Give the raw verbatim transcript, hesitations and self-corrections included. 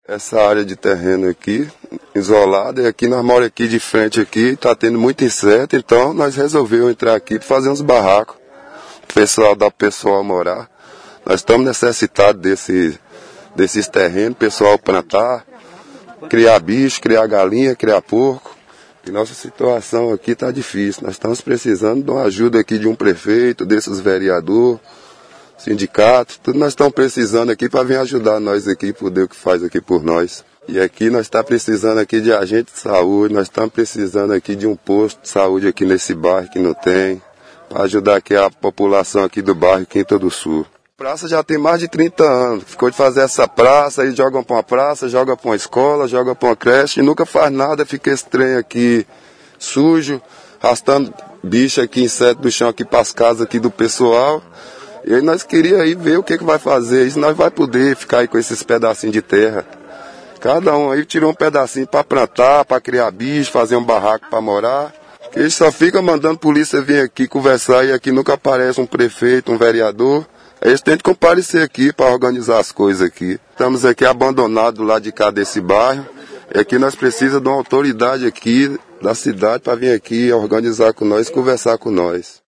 Essa área de terreno aqui, isolada, e aqui nós moramos aqui de frente aqui, está tendo muito inseto, então nós resolvemos entrar aqui para fazer uns barracos, o pessoal dá para o pessoal morar. Nós estamos necessitados desse, desses terrenos, pessoal plantar, criar bicho, criar galinha, criar porco. E nossa situação aqui está difícil, nós estamos precisando de uma ajuda aqui de um prefeito, desses vereadores, sindicatos, tudo nós estamos precisando aqui para vir ajudar nós aqui, poder o que faz aqui por nós. E aqui nós estamos precisando aqui de agente de saúde, nós estamos precisando aqui de um posto de saúde aqui nesse bairro que não tem, para ajudar aqui a população aqui do bairro Quinta do Sul. A praça já tem mais de trinta anos, ficou de fazer essa praça, aí jogam para uma praça, jogam para uma escola, jogam para uma creche, e nunca faz nada, fica esse trem aqui sujo, arrastando bicho aqui, inseto do chão aqui para as casas aqui do pessoal. E aí nós queríamos aí ver o que, que vai fazer, isso nós vai poder ficar aí com esses pedacinhos de terra. Cada um aí tirou um pedacinho para plantar, para criar bicho, fazer um barraco para morar. Porque eles só ficam mandando polícia vir aqui conversar e aqui nunca aparece um prefeito, um vereador. Eles têm que comparecer aqui para organizar as coisas aqui. Estamos aqui abandonados lá de cá desse bairro. E aqui nós precisamos de uma autoridade aqui da cidade para vir aqui organizar com nós, conversar com nós.